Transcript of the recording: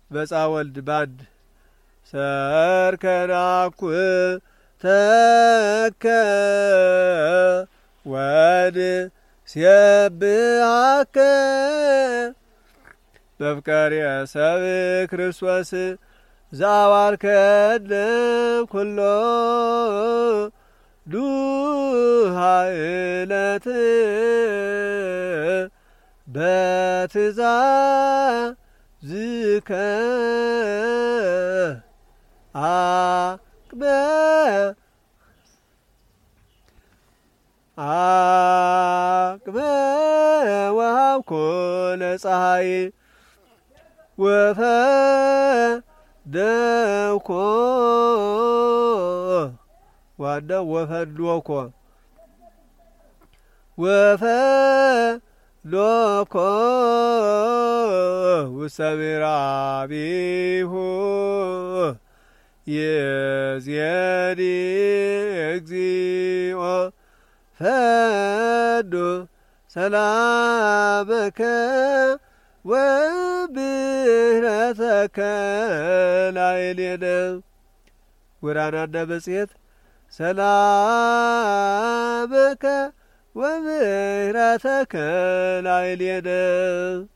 በጻወልድ ባንድ ሰርከናኩ ተከ ወድ ሲብሃከ በፍቃሪ ሰብ ክርስቶስ ዛዋርከነ ኩሎ ዱሃእለት በትእዛዝከ አቅበ ወሀብኮ ለፀሐይ ወፈደኮ ዋናው ወፈዶኮ ውስተ ምዕራቢሁ ይእዜኒ እግዚኦ ፈዱ ሰላመከ ወምህረተከ ላዕሌነ ወራናና መጽሔት ሰላመከ ወምህረተከ ላዕሌነ